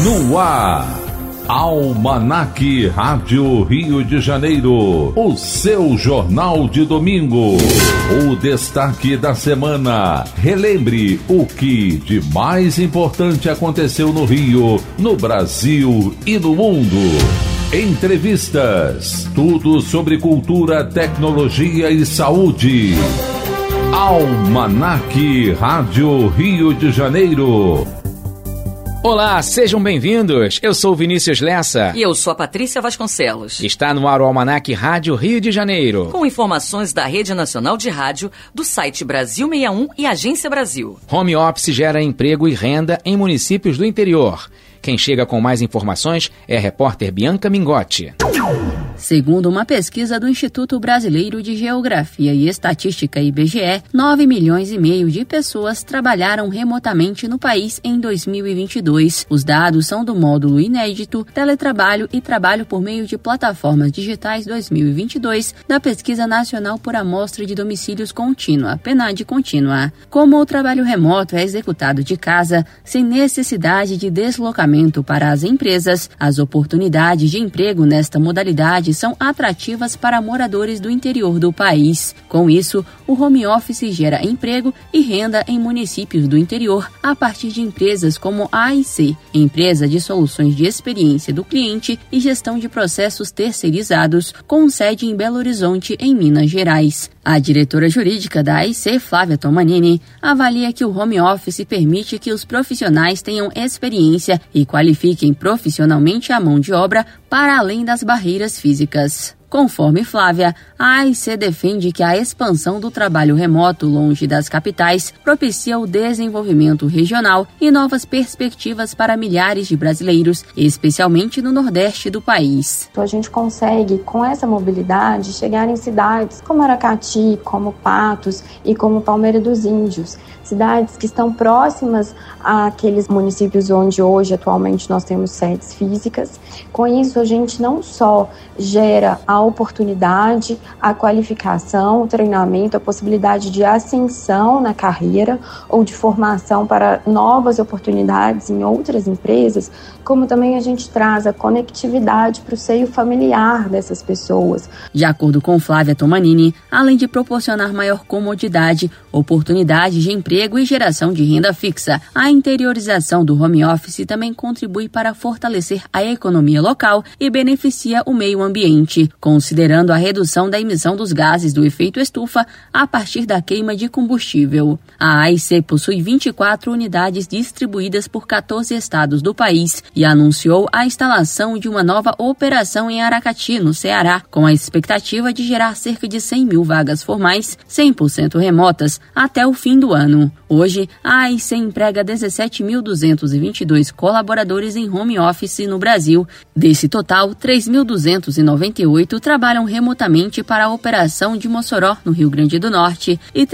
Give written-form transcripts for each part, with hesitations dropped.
No ar, Almanac Rádio Rio de Janeiro, o seu jornal de domingo. O destaque da semana. Relembre o que de mais importante aconteceu no Rio, no Brasil e no mundo. Entrevistas, tudo sobre cultura, tecnologia e saúde. Almanac Rádio Rio de Janeiro. Olá, sejam bem-vindos. Eu sou o Vinícius Lessa. E eu sou a Patrícia Vasconcelos. Está no ar o Almanac Rádio Rio de Janeiro. Com informações da Rede Nacional de Rádio, do site Brasil 61 e Agência Brasil. Home office gera emprego e renda em municípios do interior. Quem chega com mais informações é a repórter Bianca Mingotti. Segundo uma pesquisa do Instituto Brasileiro de Geografia e Estatística, IBGE, 9 milhões e meio de pessoas trabalharam remotamente no país em 2022. Os dados são do módulo inédito Teletrabalho e Trabalho por meio de plataformas digitais 2022 da Pesquisa Nacional por Amostra de Domicílios Contínua, PNAD Contínua. Como o trabalho remoto é executado de casa, sem necessidade de deslocamento para as empresas, as oportunidades de emprego nesta modalidade são atrativas para moradores do interior do país. Com isso, o home office gera emprego e renda em municípios do interior a partir de empresas como a AIC, empresa de soluções de experiência do cliente e gestão de processos terceirizados, com sede em Belo Horizonte, em Minas Gerais. A diretora jurídica da AIC, Flávia Tomanini, avalia que o home office permite que os profissionais tenham experiência e qualifiquem profissionalmente a mão de obra para além das barreiras físicas. Conforme Flávia, a AIC defende que a expansão do trabalho remoto longe das capitais propicia o desenvolvimento regional e novas perspectivas para milhares de brasileiros, especialmente no Nordeste do país. A gente consegue, com essa mobilidade, chegar em cidades como Aracati, como Patos e como Palmeira dos Índios, cidades que estão próximas àqueles municípios onde hoje, atualmente, nós temos sedes físicas. Com isso, a gente não só gera a oportunidade, a qualificação, o treinamento, a possibilidade de ascensão na carreira ou de formação para novas oportunidades em outras empresas, como também a gente traz a conectividade para o seio familiar dessas pessoas. De acordo com Flávia Tomanini, além de proporcionar maior comodidade, oportunidades de emprego e geração de renda fixa, a interiorização do home office também contribui para fortalecer a economia local e beneficia o meio ambiente, considerando a redução da emissão dos gases do efeito estufa a partir da queima de combustível. A AIC possui 24 unidades distribuídas por 14 estados do país e anunciou a instalação de uma nova operação em Aracati, no Ceará, com a expectativa de gerar cerca de 100 mil vagas formais, 100% remotas, até o fim do ano. Hoje, a AIC emprega 17.222 colaboradores em home office no Brasil. Desse total, 3.298 trabalham remotamente para a operação de Mossoró, no Rio Grande do Norte, e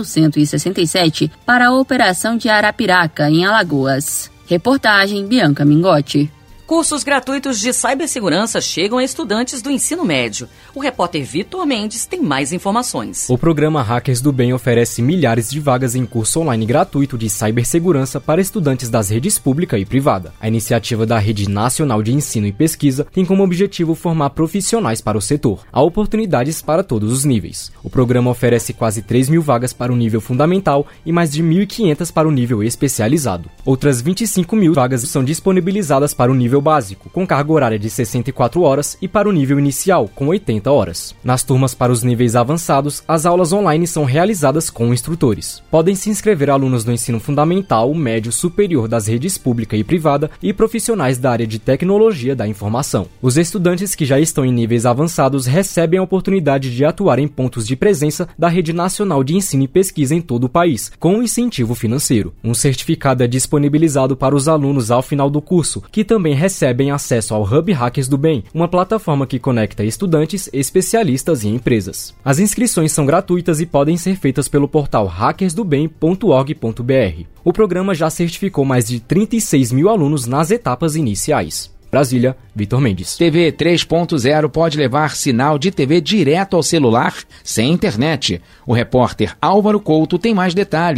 3.167 para a operação de Arapiraca, em Alagoas. Reportagem Bianca Mingotti. Cursos gratuitos de cibersegurança chegam a estudantes do ensino médio. O repórter Vitor Mendes tem mais informações. O programa Hackers do Bem oferece milhares de vagas em curso online gratuito de cibersegurança para estudantes das redes pública e privada. A iniciativa da Rede Nacional de Ensino e Pesquisa tem como objetivo formar profissionais para o setor. Há oportunidades para todos os níveis. O programa oferece quase 3 mil vagas para o nível fundamental e mais de 1.500 para o nível especializado. Outras 25 mil vagas são disponibilizadas para o nível básico, com carga horária de 64 horas, e para o nível inicial, com 80 horas. Nas turmas para os níveis avançados, as aulas online são realizadas com instrutores. Podem se inscrever alunos do ensino fundamental, médio, superior das redes pública e privada e profissionais da área de tecnologia da informação. Os estudantes que já estão em níveis avançados recebem a oportunidade de atuar em pontos de presença da Rede Nacional de Ensino e Pesquisa em todo o país, com incentivo financeiro. Um certificado é disponibilizado para os alunos ao final do curso, que também recebem acesso ao Hub Hackers do Bem, uma plataforma que conecta estudantes, especialistas e empresas. As inscrições são gratuitas e podem ser feitas pelo portal hackersdobem.org.br. O programa já certificou mais de 36 mil alunos nas etapas iniciais. Brasília, Vitor Mendes. TV 3.0 pode levar sinal de TV direto ao celular sem internet. O repórter Álvaro Couto tem mais detalhes.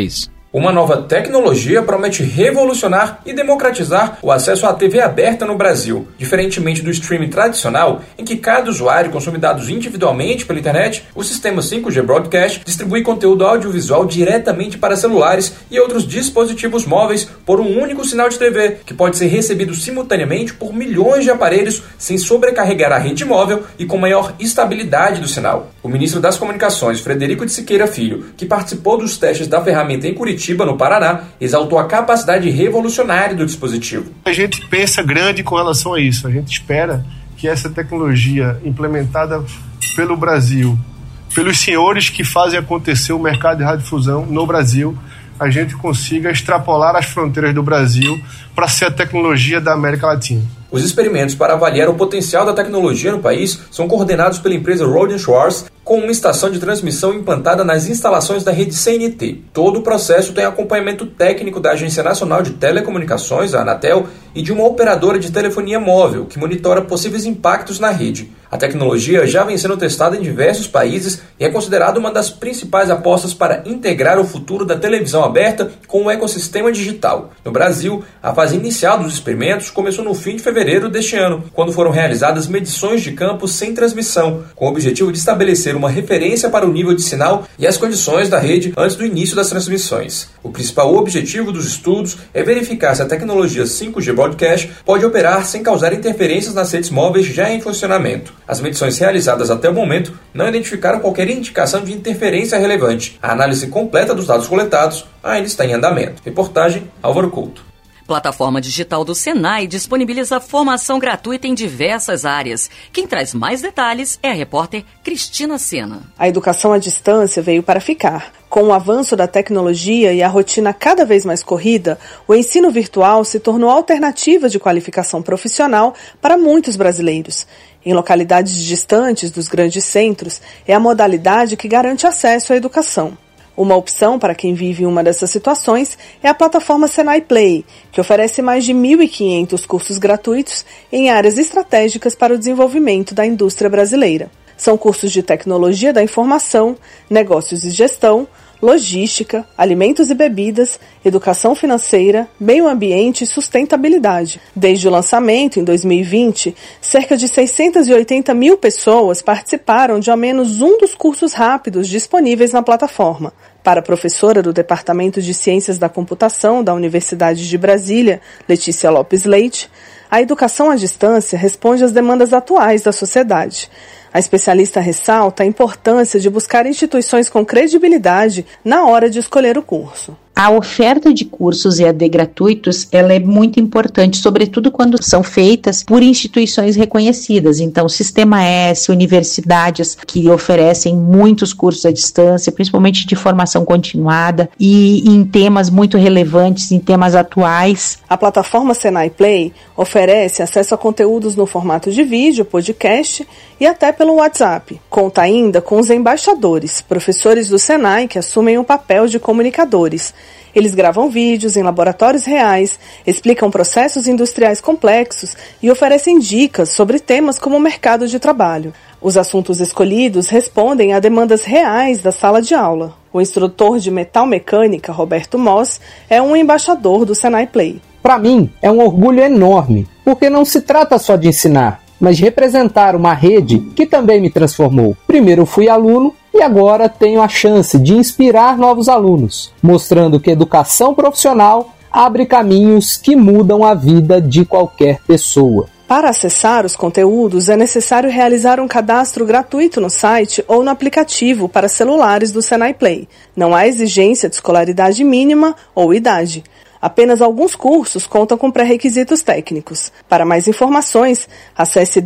Uma nova tecnologia promete revolucionar e democratizar o acesso à TV aberta no Brasil. Diferentemente do streaming tradicional, em que cada usuário consome dados individualmente pela internet, o sistema 5G Broadcast distribui conteúdo audiovisual diretamente para celulares e outros dispositivos móveis por um único sinal de TV, que pode ser recebido simultaneamente por milhões de aparelhos sem sobrecarregar a rede móvel e com maior estabilidade do sinal. O ministro das Comunicações, Frederico de Siqueira Filho, que participou dos testes da ferramenta em Curitiba, no Paraná, exaltou a capacidade revolucionária do dispositivo. A gente pensa grande com relação a isso. A gente espera que essa tecnologia implementada pelo Brasil, pelos senhores que fazem acontecer o mercado de radiodifusão no Brasil, a gente consiga extrapolar as fronteiras do Brasil para ser a tecnologia da América Latina. Os experimentos para avaliar o potencial da tecnologia no país são coordenados pela empresa Rohde & Schwarz, com uma estação de transmissão implantada nas instalações da rede CNT. Todo o processo tem acompanhamento técnico da Agência Nacional de Telecomunicações, a Anatel, e de uma operadora de telefonia móvel, que monitora possíveis impactos na rede. A tecnologia já vem sendo testada em diversos países e é considerada uma das principais apostas para integrar o futuro da televisão aberta com o ecossistema digital. No Brasil, a fase inicial dos experimentos começou no fim de fevereiro deste ano, quando foram realizadas medições de campo sem transmissão, com o objetivo de estabelecer uma referência para o nível de sinal e as condições da rede antes do início das transmissões. O principal objetivo dos estudos é verificar se a tecnologia 5G Broadcast pode operar sem causar interferências nas redes móveis já em funcionamento. As medições realizadas até o momento não identificaram qualquer indicação de interferência relevante. A análise completa dos dados coletados ainda está em andamento. Reportagem Álvaro Couto. Plataforma digital do Senai disponibiliza formação gratuita em diversas áreas. Quem traz mais detalhes é a repórter Cristina Sena. A educação à distância veio para ficar. Com o avanço da tecnologia e a rotina cada vez mais corrida, o ensino virtual se tornou alternativa de qualificação profissional para muitos brasileiros. Em localidades distantes dos grandes centros, é a modalidade que garante acesso à educação. Uma opção para quem vive em uma dessas situações é a plataforma Senai Play, que oferece mais de 1.500 cursos gratuitos em áreas estratégicas para o desenvolvimento da indústria brasileira. São cursos de tecnologia da informação, negócios e gestão, logística, alimentos e bebidas, educação financeira, meio ambiente e sustentabilidade. Desde o lançamento, em 2020, cerca de 680 mil pessoas participaram de ao menos um dos cursos rápidos disponíveis na plataforma. Para a professora do Departamento de Ciências da Computação da Universidade de Brasília, Letícia Lopes Leite, a educação à distância responde às demandas atuais da sociedade. A especialista ressalta a importância de buscar instituições com credibilidade na hora de escolher o curso. A oferta de cursos EAD gratuitos, ela é muito importante, sobretudo quando são feitas por instituições reconhecidas. Então, Sistema S, universidades que oferecem muitos cursos à distância, principalmente de formação continuada e em temas muito relevantes, em temas atuais. A plataforma Senai Play oferece acesso a conteúdos no formato de vídeo, podcast e até pelo WhatsApp. Conta ainda com os embaixadores, professores do Senai que assumem o papel de comunicadores. Eles gravam vídeos em laboratórios reais, explicam processos industriais complexos e oferecem dicas sobre temas como o mercado de trabalho. Os assuntos escolhidos respondem a demandas reais da sala de aula. O instrutor de metalmecânica, Roberto Moss, é um embaixador do Senai Play. Para mim, é um orgulho enorme, porque não se trata só de ensinar, mas de representar uma rede que também me transformou. Primeiro fui aluno e agora tenho a chance de inspirar novos alunos, mostrando que educação profissional abre caminhos que mudam a vida de qualquer pessoa. Para acessar os conteúdos, é necessário realizar um cadastro gratuito no site ou no aplicativo para celulares do Senai Play. Não há exigência de escolaridade mínima ou idade. Apenas alguns cursos contam com pré-requisitos técnicos. Para mais informações, acesse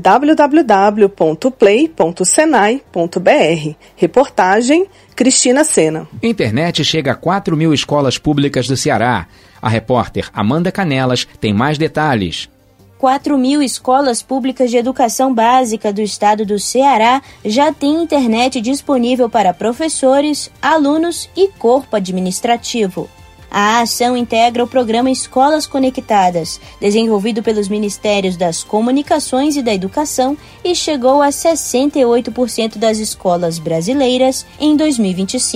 www.play.senai.br. Reportagem Cristina Sena. Internet chega a 4.000 escolas públicas do Ceará. A repórter Amanda Canelas tem mais detalhes. 4.000 escolas públicas de educação básica do estado do Ceará já têm internet disponível para professores, alunos e corpo administrativo. A ação integra o programa Escolas Conectadas, desenvolvido pelos Ministérios das Comunicações e da Educação, e chegou a 68% das escolas brasileiras em 2025.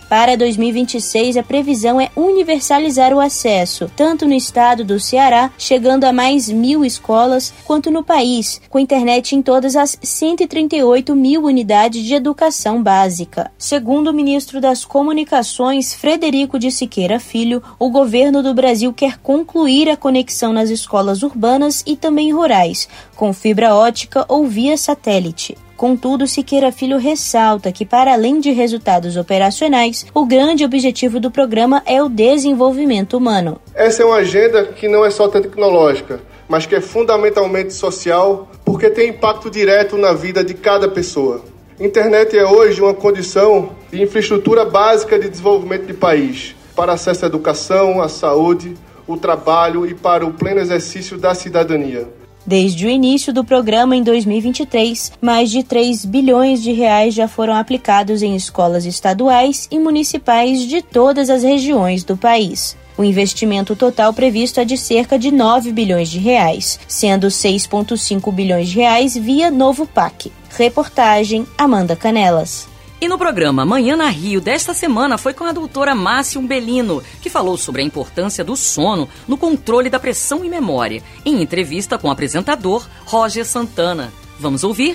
Para 2026, a previsão é universalizar o acesso, tanto no estado do Ceará, chegando a mais 1.000 escolas, quanto no país, com internet em todas as 138 mil unidades de educação básica. Segundo o ministro das Comunicações, Frederico de Siqueira Filho, o governo do Brasil quer concluir a conexão nas escolas urbanas e também rurais, com fibra ótica ou via satélite. Contudo, Siqueira Filho ressalta que, para além de resultados operacionais, o grande objetivo do programa é o desenvolvimento humano. Essa é uma agenda que não é só tecnológica, mas que é fundamentalmente social, porque tem impacto direto na vida de cada pessoa. Internet é hoje uma condição de infraestrutura básica de desenvolvimento de país, para acesso à educação, à saúde, o trabalho e para o pleno exercício da cidadania. Desde o início do programa em 2023, mais de 3 bilhões de reais já foram aplicados em escolas estaduais e municipais de todas as regiões do país. O investimento total previsto é de cerca de 9 bilhões de reais, sendo 6,5 bilhões de reais via Novo PAC. Reportagem Amanda Canelas. E no programa Manhã na Rio desta semana foi com a doutora Márcia Umbelino, que falou sobre a importância do sono no controle da pressão e memória, em entrevista com o apresentador Roger Santana. Vamos ouvir?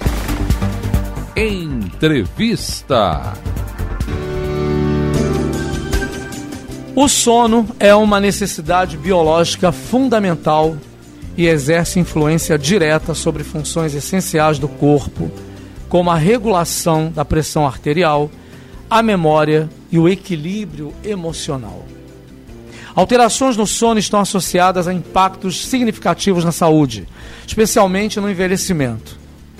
Entrevista. O sono é uma necessidade biológica fundamental e exerce influência direta sobre funções essenciais do corpo, como a regulação da pressão arterial, a memória e o equilíbrio emocional. Alterações no sono estão associadas a impactos significativos na saúde, especialmente no envelhecimento.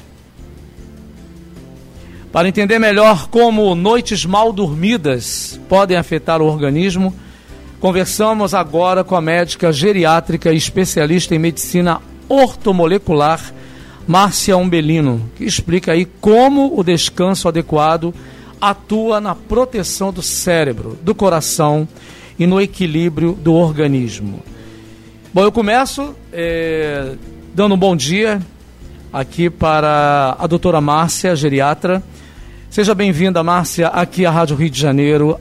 Para entender melhor como noites mal dormidas podem afetar o organismo, conversamos agora com a médica geriátrica e especialista em medicina ortomolecular, Márcia Umbelino, que explica aí como o descanso adequado atua na proteção do cérebro, do coração e no equilíbrio do organismo. Bom, eu começo dando um bom dia aqui para a doutora Márcia, geriatra. Seja bem-vinda, Márcia, aqui à Rádio Rio de Janeiro,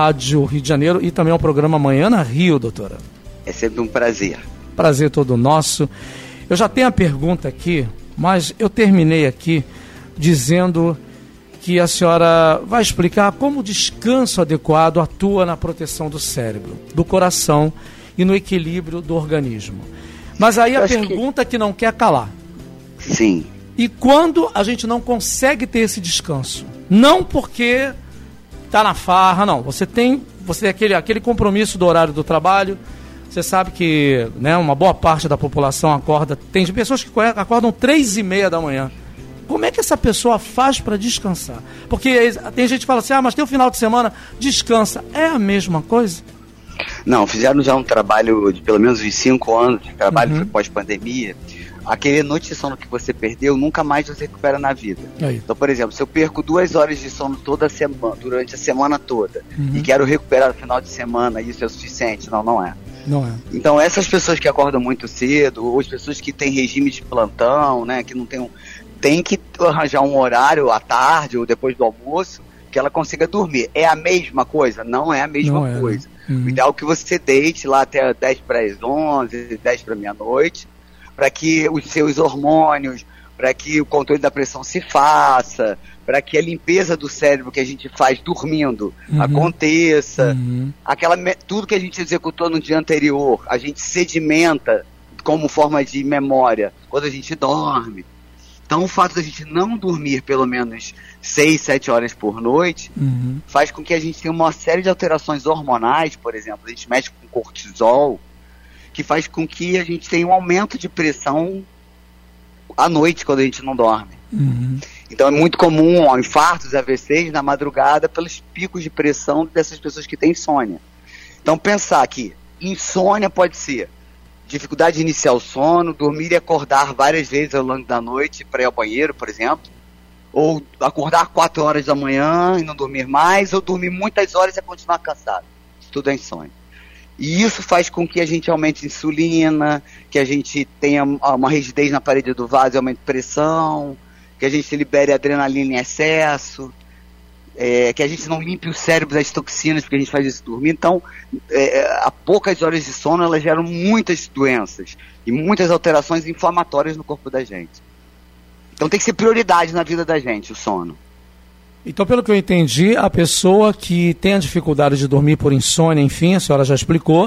e também ao programa Manhã na Rio, doutora. É sempre um prazer. Prazer todo nosso. Eu já tenho a pergunta aqui, mas eu terminei aqui dizendo que a senhora vai explicar como o descanso adequado atua na proteção do cérebro, do coração e no equilíbrio do organismo. Mas aí a pergunta que não quer calar. Sim. E quando a gente não consegue ter esse descanso? Não porque está na farra, não. Você tem aquele compromisso do horário do trabalho. Você sabe que, né, uma boa parte da população acorda. Tem pessoas que acordam 3h30 da manhã. Como é que essa pessoa faz para descansar? Porque tem gente que fala assim, mas tem o final de semana, descansa. É a mesma coisa? Não, fizeram já um trabalho de pelo menos uns 5 anos de trabalho, foi pós-pandemia. Aquele noite de sono que você perdeu, nunca mais você recupera na vida. Aí. Então, por exemplo, se eu perco 2 horas de sono toda semana, durante a semana toda, e quero recuperar no final de semana, isso é o suficiente? Não, não é. Não é. Então, essas pessoas que acordam muito cedo, ou as pessoas que têm regime de plantão, né, que não tem que arranjar um horário à tarde ou depois do almoço que ela consiga dormir. É a mesma coisa? Não é a mesma coisa. O ideal é que você deite lá até 10 para as 11, 10 para meia-noite, para que os seus hormônios, para que o controle da pressão se faça, para que a limpeza do cérebro que a gente faz dormindo aconteça. Tudo que a gente executou no dia anterior, a gente sedimenta como forma de memória quando a gente dorme. Então o fato da gente não dormir pelo menos 6, 7 horas por noite faz com que a gente tenha uma série de alterações hormonais, por exemplo, a gente mexe com cortisol, que faz com que a gente tenha um aumento de pressão à noite quando a gente não dorme. Então é muito comum infartos, AVCs na madrugada pelos picos de pressão dessas pessoas que têm insônia. Então pensar que insônia pode ser dificuldade de iniciar o sono, dormir e acordar várias vezes ao longo da noite para ir ao banheiro, por exemplo, ou acordar 4 horas da manhã e não dormir mais, ou dormir muitas horas e continuar cansado. Isso tudo é insônia. E isso faz com que a gente aumente a insulina, que a gente tenha uma rigidez na parede do vaso e aumente a pressão, que a gente libere adrenalina em excesso. que a gente não limpe o cérebro das toxinas, porque a gente faz isso dormir. Então, a poucas horas de sono, elas geram muitas doenças e muitas alterações inflamatórias no corpo da gente. Então tem que ser prioridade na vida da gente, o sono. Então, pelo que eu entendi, a pessoa que tem a dificuldade de dormir por insônia, enfim, a senhora já explicou,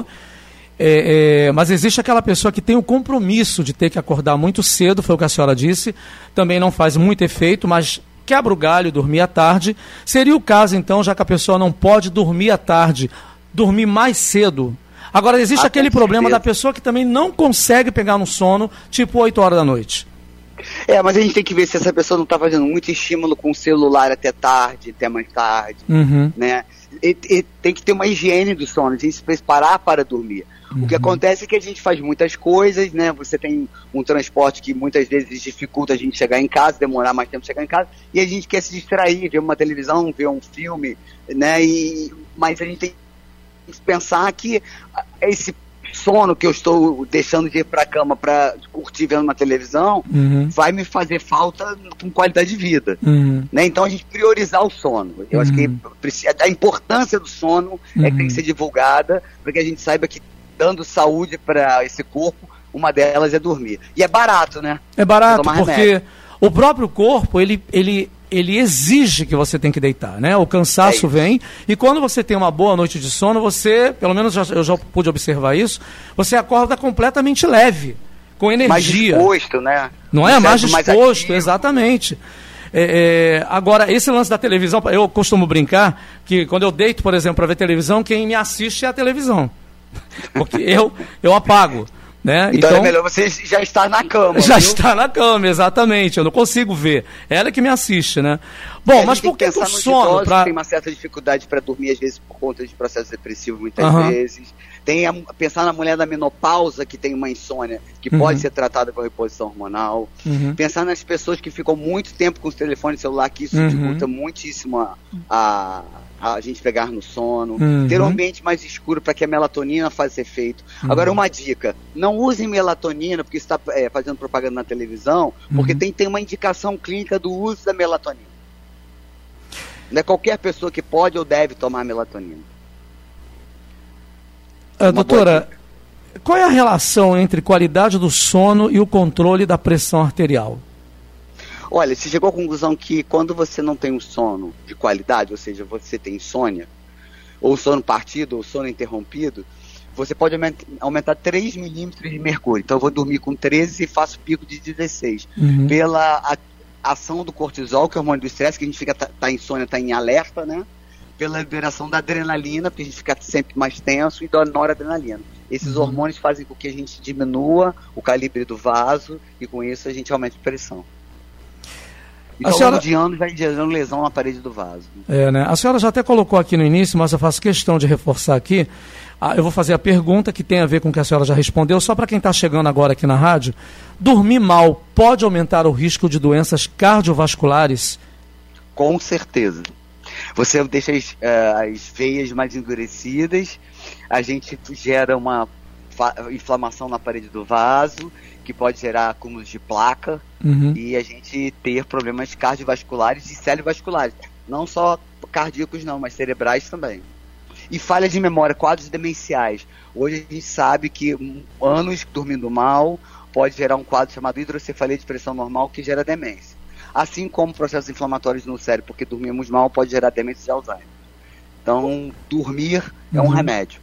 mas existe aquela pessoa que tem o compromisso de ter que acordar muito cedo, foi o que a senhora disse, também não faz muito efeito, mas quebra o galho, dormir à tarde. Seria o caso, então, já que a pessoa não pode dormir à tarde, dormir mais cedo. Agora, existe aquele problema da pessoa que também não consegue pegar no sono, tipo 8 horas da noite. Mas a gente tem que ver se essa pessoa não está fazendo muito estímulo com o celular até tarde, até mais tarde, né? E tem que ter uma higiene do sono, a gente se preparar para dormir. O que acontece é que a gente faz muitas coisas, né? Você tem um transporte que muitas vezes dificulta a gente chegar em casa, demorar mais tempo chegar em casa, e a gente quer se distrair, ver uma televisão, ver um filme, né? Mas a gente tem que pensar que esse sono que eu estou deixando de ir para a cama para curtir vendo uma televisão vai me fazer falta com qualidade de vida, né? Então a gente priorizar o sono. Eu acho que a importância do sono é que tem que ser divulgada para que a gente saiba que dando saúde para esse corpo, uma delas é dormir. E é barato, né? É barato porque o próprio corpo, ele exige que você tem que deitar, né? O cansaço vem, e quando você tem uma boa noite de sono, você, pelo menos eu já pude observar isso, você acorda completamente leve, com energia. Mais disposto, né? Não é? Mais disposto, exatamente. Agora, esse lance da televisão, eu costumo brincar que quando eu deito, por exemplo, para ver televisão, quem me assiste é a televisão. Porque eu apago. Né? Então é melhor você já estar na cama. Já está na cama, exatamente. Eu não consigo ver. Ela é que me assiste, né? Bom, mas por que o sono? Tem uma certa dificuldade para dormir, às vezes, por conta de processo depressivo, muitas vezes. Pensar na mulher da menopausa, que tem uma insônia, que pode ser tratada com reposição hormonal. Pensar nas pessoas que ficam muito tempo com os telefones celular, que isso dificulta muitíssimo a gente pegar no sono, ter um ambiente mais escuro para que a melatonina faça efeito. Agora, uma dica, não usem melatonina porque está fazendo propaganda na televisão, porque tem uma indicação clínica do uso da melatonina. Não é qualquer pessoa que pode ou deve tomar melatonina. Doutora, qual é a relação entre qualidade do sono e o controle da pressão arterial? Olha, se chegou à conclusão que quando você não tem um sono de qualidade, ou seja, você tem insônia, ou sono partido, ou sono interrompido, você pode aumentar 3 milímetros de mercúrio. Então eu vou dormir com 13 e faço pico de 16. Pela ação do cortisol, que é o hormônio do estresse, que a gente fica, tá insônia, está em alerta, né? Pela liberação da adrenalina, porque a gente fica sempre mais tenso, e da noradrenalina. Esses hormônios fazem com que a gente diminua o calibre do vaso, e com isso a gente aumenta a pressão. Então, ao longo de anos, vai gerando lesão na parede do vaso. Né? A senhora já até colocou aqui no início, mas eu faço questão de reforçar aqui. Eu vou fazer a pergunta que tem a ver com o que a senhora já respondeu, só para quem está chegando agora aqui na rádio. Dormir mal pode aumentar o risco de doenças cardiovasculares? Com certeza. Você deixa as veias mais endurecidas, a gente gera uma inflamação na parede do vaso, que pode gerar acúmulos de placa, e a gente ter problemas cardiovasculares e cerebrovasculares. Não só cardíacos não, mas cerebrais também. E falha de memória, quadros demenciais. Hoje a gente sabe que anos dormindo mal pode gerar um quadro chamado hidrocefalia de pressão normal, que gera demência. Assim como processos inflamatórios no cérebro, porque dormimos mal pode gerar demência de Alzheimer. Então, dormir é um remédio.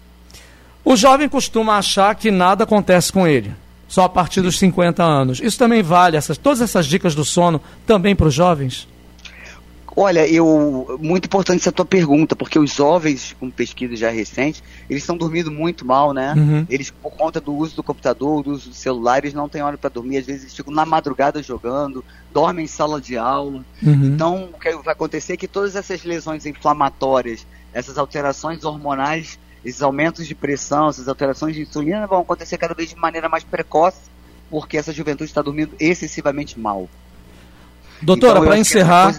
O jovem costuma achar que nada acontece com ele, só a partir dos 50 anos. Isso também vale, todas essas dicas do sono, também para os jovens? Olha, muito importante essa tua pergunta, porque os jovens, com pesquisas já recentes, eles estão dormindo muito mal, né? Eles, por conta do uso do computador, do uso do celular, eles não têm hora para dormir, às vezes eles ficam na madrugada jogando, dormem em sala de aula. Então, o que vai acontecer é que todas essas lesões inflamatórias, essas alterações hormonais, esses aumentos de pressão, essas alterações de insulina vão acontecer cada vez de maneira mais precoce, porque essa juventude está dormindo excessivamente mal. Doutora, então, para encerrar...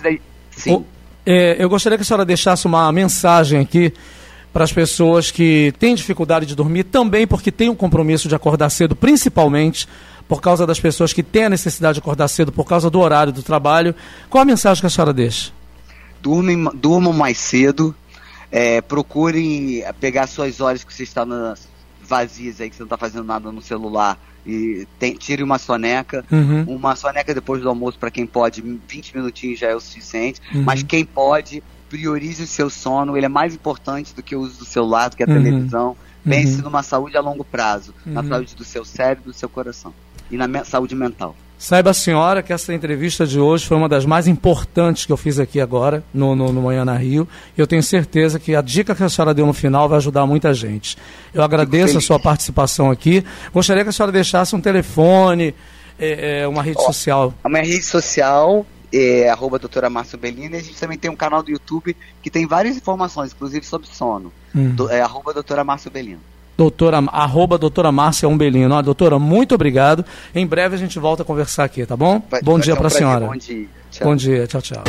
eu gostaria que a senhora deixasse uma mensagem aqui para as pessoas que têm dificuldade de dormir, também porque têm um compromisso de acordar cedo, principalmente por causa das pessoas que têm a necessidade de acordar cedo por causa do horário do trabalho. Qual a mensagem que a senhora deixa? Durmam mais cedo, procurem pegar suas horas que você está vazias aí, que você não está fazendo nada no celular, e tire uma soneca. Uma soneca depois do almoço, para quem pode, 20 minutinhos já é o suficiente, mas quem pode, priorize o seu sono, ele é mais importante do que o uso do celular, do que a televisão. Pense numa saúde a longo prazo, na saúde do seu cérebro, do seu coração e na saúde mental. Saiba a senhora que essa entrevista de hoje foi uma das mais importantes que eu fiz aqui agora, no Manhã na Rio. Eu tenho certeza que a dica que a senhora deu no final vai ajudar muita gente. Eu agradeço a sua participação aqui. Gostaria que a senhora deixasse um telefone, uma rede social. A minha rede social é @doutora Márcia Umbelino, e a gente também tem um canal do YouTube que tem várias informações, inclusive sobre sono. @doutora Márcia Umbelino. @doutora Márcia Umbelino. Doutora, muito obrigado. Em breve a gente volta a conversar aqui, tá bom? Bom dia para a senhora. Bom dia. Tchau. Bom dia. Tchau, tchau.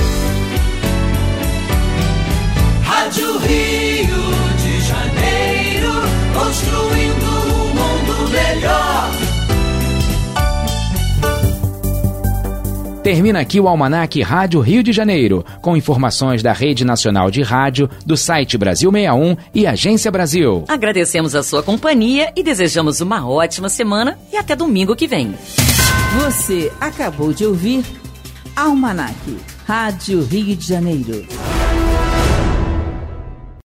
Rádio Rio de Janeiro, construindo um mundo melhor. Termina aqui o Almanac Rádio Rio de Janeiro, com informações da Rede Nacional de Rádio, do site Brasil 61 e Agência Brasil. Agradecemos a sua companhia e desejamos uma ótima semana e até domingo que vem. Você acabou de ouvir Almanac Rádio Rio de Janeiro.